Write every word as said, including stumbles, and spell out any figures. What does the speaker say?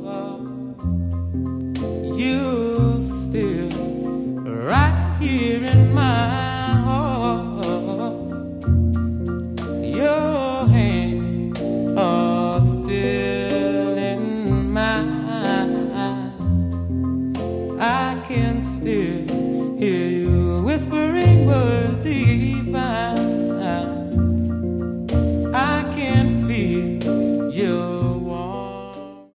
You still right here in my heart. Your hands are still in mine. I can still